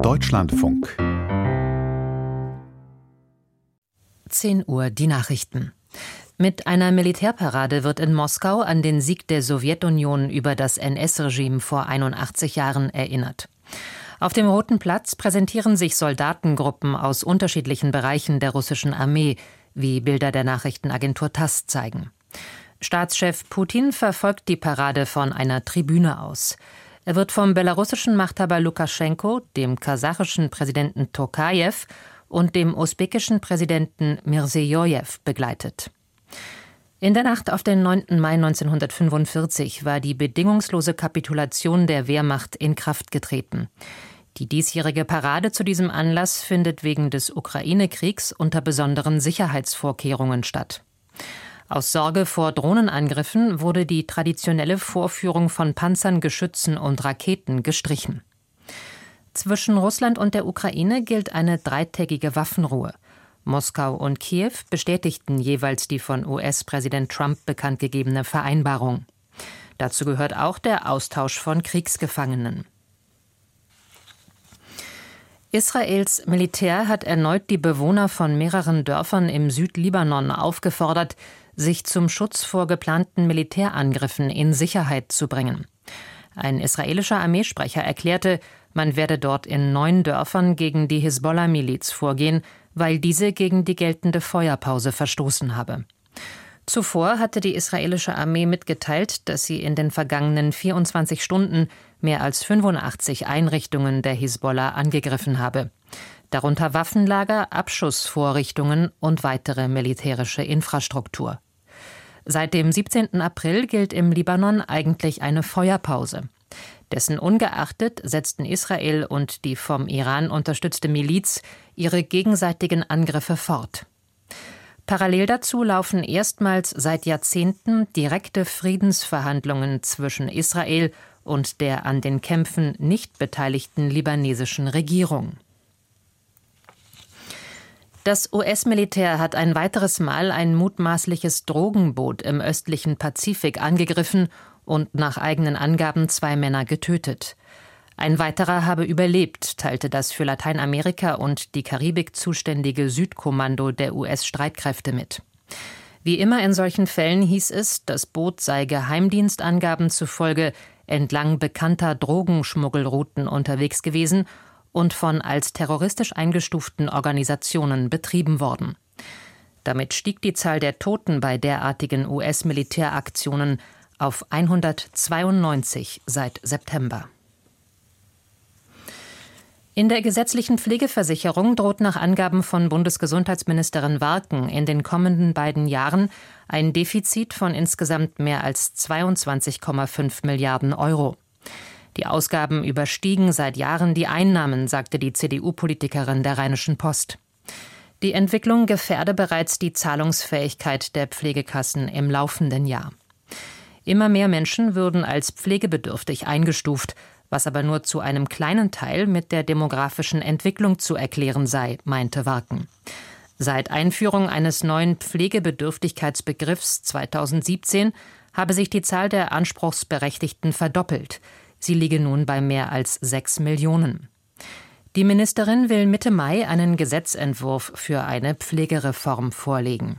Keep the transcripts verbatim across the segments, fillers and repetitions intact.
Deutschlandfunk. zehn Uhr die Nachrichten. Mit einer Militärparade wird in Moskau an den Sieg der Sowjetunion über das N S-Regime vor einundachtzig Jahren erinnert. Auf dem Roten Platz präsentieren sich Soldatengruppen aus unterschiedlichen Bereichen der russischen Armee, wie Bilder der Nachrichtenagentur TASS zeigen. Staatschef Putin verfolgt die Parade von einer Tribüne aus. Er wird vom belarussischen Machthaber Lukaschenko, dem kasachischen Präsidenten Tokajew und dem usbekischen Präsidenten Mirzijojew begleitet. In der Nacht auf den neunten Mai neunzehnhundertfünfundvierzig war die bedingungslose Kapitulation der Wehrmacht in Kraft getreten. Die diesjährige Parade zu diesem Anlass findet wegen des Ukraine-Kriegs unter besonderen Sicherheitsvorkehrungen statt. Aus Sorge vor Drohnenangriffen wurde die traditionelle Vorführung von Panzern, Geschützen und Raketen gestrichen. Zwischen Russland und der Ukraine gilt eine dreitägige Waffenruhe. Moskau und Kiew bestätigten jeweils die von U S-Präsident Trump bekanntgegebene Vereinbarung. Dazu gehört auch der Austausch von Kriegsgefangenen. Israels Militär hat erneut die Bewohner von mehreren Dörfern im Südlibanon aufgefordert, sich zum Schutz vor geplanten Militärangriffen in Sicherheit zu bringen. Ein israelischer Armeesprecher erklärte, man werde dort in neun Dörfern gegen die Hisbollah-Miliz vorgehen, weil diese gegen die geltende Feuerpause verstoßen habe. Zuvor hatte die israelische Armee mitgeteilt, dass sie in den vergangenen vierundzwanzig Stunden mehr als fünfundachtzig Einrichtungen der Hisbollah angegriffen habe. Darunter Waffenlager, Abschussvorrichtungen und weitere militärische Infrastruktur. Seit dem siebzehnten April gilt im Libanon eigentlich eine Feuerpause. Dessen ungeachtet setzten Israel und die vom Iran unterstützte Miliz ihre gegenseitigen Angriffe fort. Parallel dazu laufen erstmals seit Jahrzehnten direkte Friedensverhandlungen zwischen Israel und der an den Kämpfen nicht beteiligten libanesischen Regierung. Das U S-Militär hat ein weiteres Mal ein mutmaßliches Drogenboot im östlichen Pazifik angegriffen und nach eigenen Angaben zwei Männer getötet. Ein weiterer habe überlebt, teilte das für Lateinamerika und die Karibik zuständige Südkommando der U S-Streitkräfte mit. Wie immer in solchen Fällen hieß es, das Boot sei Geheimdienstangaben zufolge entlang bekannter Drogenschmuggelrouten unterwegs gewesen und von als terroristisch eingestuften Organisationen betrieben worden. Damit stieg die Zahl der Toten bei derartigen U S-Militäraktionen auf hundertzweiundneunzig seit September. In der gesetzlichen Pflegeversicherung droht nach Angaben von Bundesgesundheitsministerin Warken in den kommenden beiden Jahren ein Defizit von insgesamt mehr als zweiundzwanzig Komma fünf Milliarden Euro. Die Ausgaben überstiegen seit Jahren die Einnahmen, sagte die C D U-Politikerin der Rheinischen Post. Die Entwicklung gefährde bereits die Zahlungsfähigkeit der Pflegekassen im laufenden Jahr. Immer mehr Menschen würden als pflegebedürftig eingestuft, was aber nur zu einem kleinen Teil mit der demografischen Entwicklung zu erklären sei, meinte Warken. Seit Einführung eines neuen Pflegebedürftigkeitsbegriffs zweitausendsiebzehn habe sich die Zahl der Anspruchsberechtigten verdoppelt. Sie liege nun bei mehr als sechs Millionen. Die Ministerin will Mitte Mai einen Gesetzentwurf für eine Pflegereform vorlegen.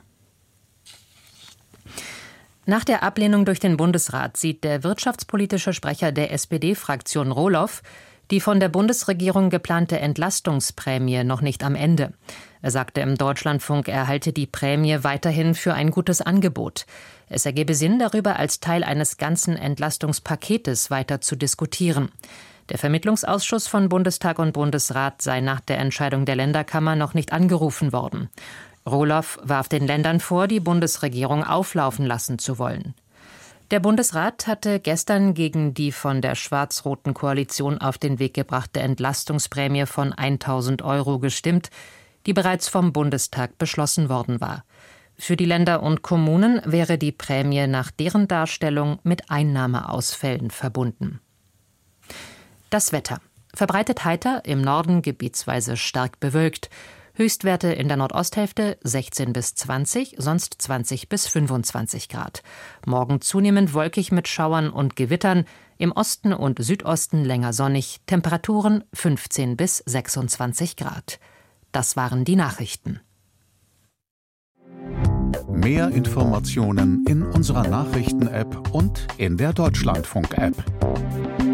Nach der Ablehnung durch den Bundesrat sieht der wirtschaftspolitische Sprecher der S P D-Fraktion Rohloff die von der Bundesregierung geplante Entlastungsprämie noch nicht am Ende. Er sagte im Deutschlandfunk, er halte die Prämie weiterhin für ein gutes Angebot. Es ergebe Sinn, darüber als Teil eines ganzen Entlastungspaketes weiter zu diskutieren. Der Vermittlungsausschuss von Bundestag und Bundesrat sei nach der Entscheidung der Länderkammer noch nicht angerufen worden. Rohloff warf den Ländern vor, die Bundesregierung auflaufen lassen zu wollen. Der Bundesrat hatte gestern gegen die von der schwarz-roten Koalition auf den Weg gebrachte Entlastungsprämie von tausend Euro gestimmt, die bereits vom Bundestag beschlossen worden war. Für die Länder und Kommunen wäre die Prämie nach deren Darstellung mit Einnahmeausfällen verbunden. Das Wetter. Verbreitet heiter, im Norden gebietsweise stark bewölkt. Höchstwerte in der Nordosthälfte sechzehn bis zwanzig, sonst zwanzig bis fünfundzwanzig Grad. Morgen zunehmend wolkig mit Schauern und Gewittern, im Osten und Südosten länger sonnig, Temperaturen fünfzehn bis sechsundzwanzig Grad. Das waren die Nachrichten. Mehr Informationen in unserer Nachrichten-App und in der Deutschlandfunk-App.